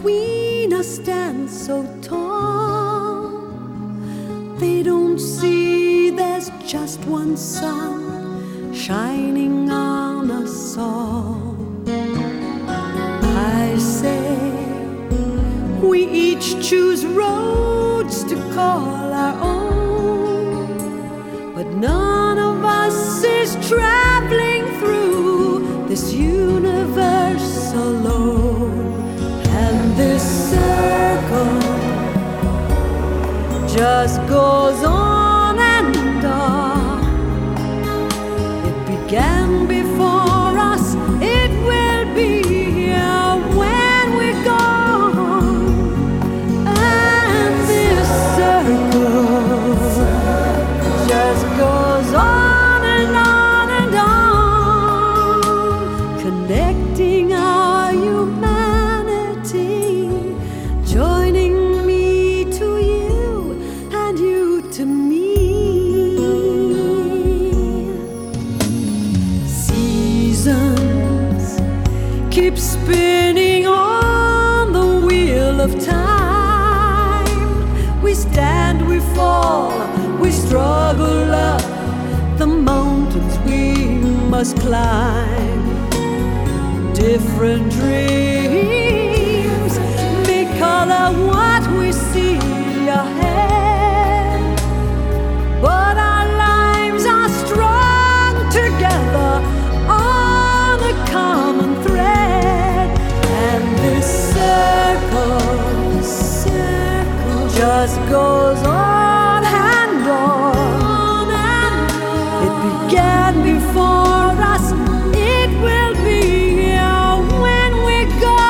between us stand so tall. They don't see there's just one sun shining on us all. I say we each choose roads to call our own, but none of us is traveling through this universe alone. And this circle just goes on and on. It began before us, it will be here when we're gone. And this circle just goes on and on and on, connecting our humanity, joining me to you and you to me. Seasons keep spinning on the wheel of time. We stand, we fall, we struggle up the mountains we must climb. Different dreams may color what we see ahead, but our lives are strung together on a common thread. And this circle just goes on and on. It began before us, it will be here when we're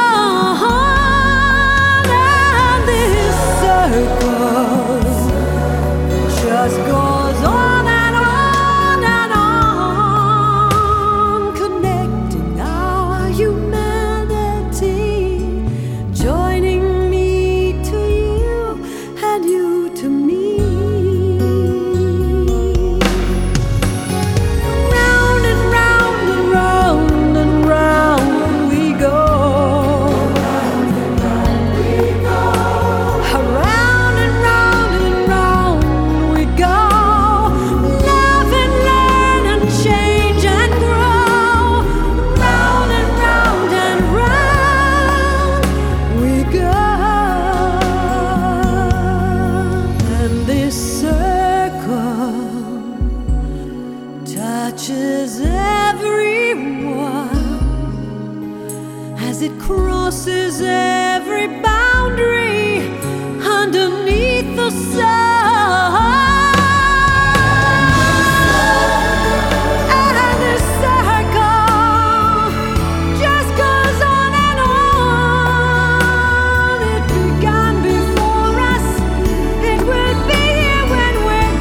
gone. And this circle just goes on and on and on, connecting our humanity, joining me to you and you to me. Round and round and round and round we go. Around and round and round we go. Love and learn and change and grow. Round and round we go. And this circle touches everyone as it crosses every boundary underneath the sun. And this circle just goes on and on. It began before us, it will be here when we're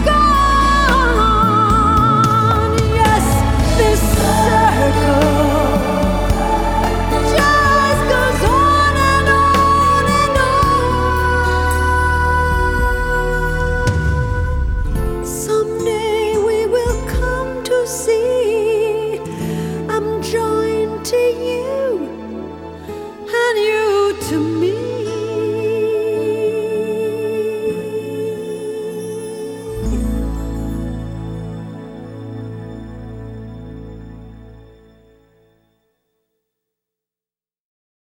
gone. Yes, this circle just goes on and on and on. Someday we will come to see I'm joined to you and you to me.